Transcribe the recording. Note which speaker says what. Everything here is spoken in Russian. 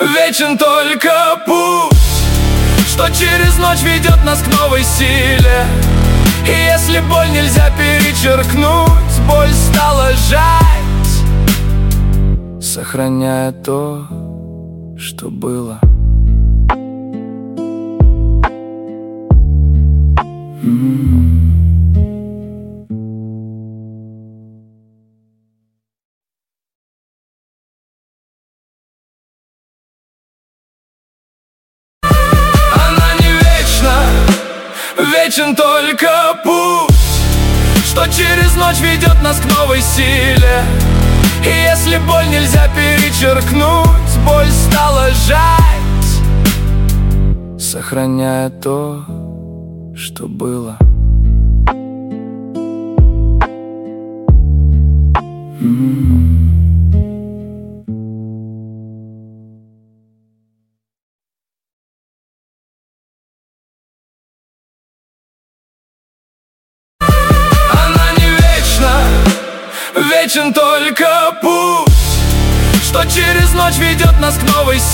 Speaker 1: Вечен только путь, что через ночь ведет нас к новой силе. И если боль нельзя перечеркнуть, боль стала жать, сохраняя то, что было. Вечен только путь, что через ночь ведет нас к новой силе. И если боль нельзя перечеркнуть, боль стала жать, сохраняя то, что было. Вечен только путь, что через ночь ведет нас к новой силе.